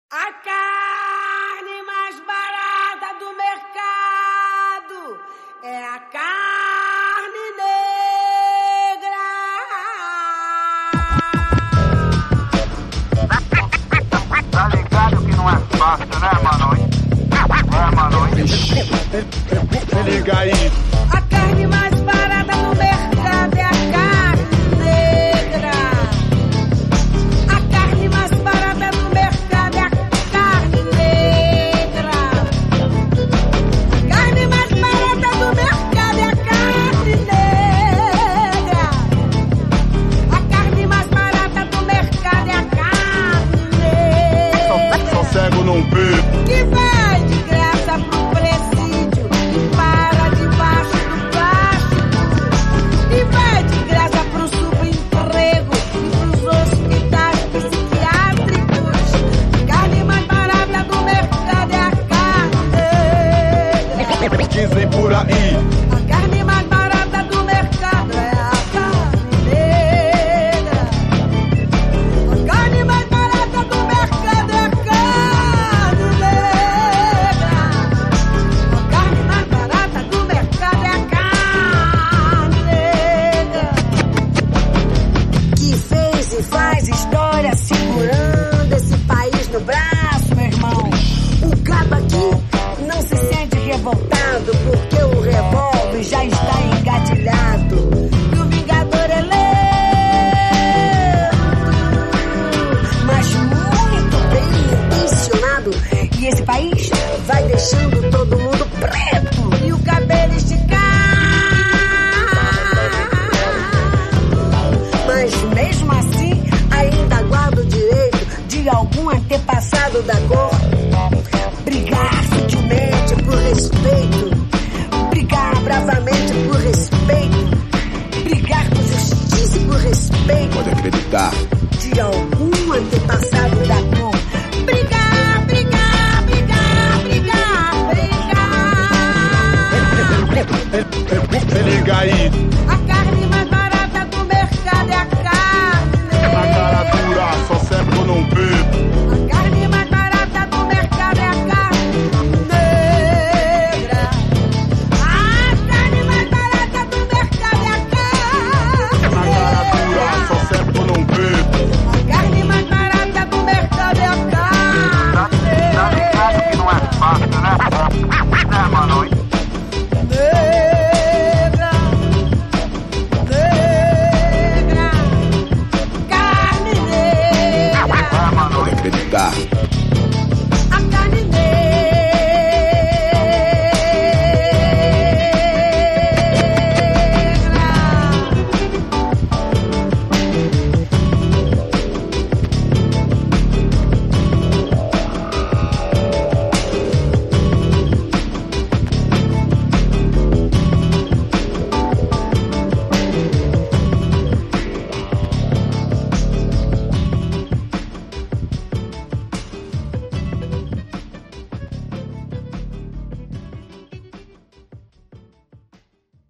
A carne mais barata do mercado é a carne negra. Tá ligado que não é fácil, né, mano? Se liga aí. A carne mais barata do mercado é a carne negra. A carne mais barata do mercado é a carne negra. A carne mais barata do mercado é a carne negra. A carne mais barata do mercado é a carne negra. Só cego não vê. Que vai de graça pro presídio e para debaixo do plástico. E vai de graça pro subemprego e pros hospitais psiquiátricos. A carne mais barata do mercado é a carne negra. Dizem por aí. A carne mais barata do mercado é a carne negra. A carne mais barata do mercado é a carne negra. A carne mais barata do mercado é a carne negra. Que fez e faz história segurando esse país no braço, meu irmão. O cabo aqui não se sente revoltado porque o revólver já está engatilhado. E o vingador é lento, mas muito bem intencionado. E esse país vai deixando todo mundo preto e o cabelo esticado. Mas mesmo assim ainda guarda o direito de algum antepassado da cor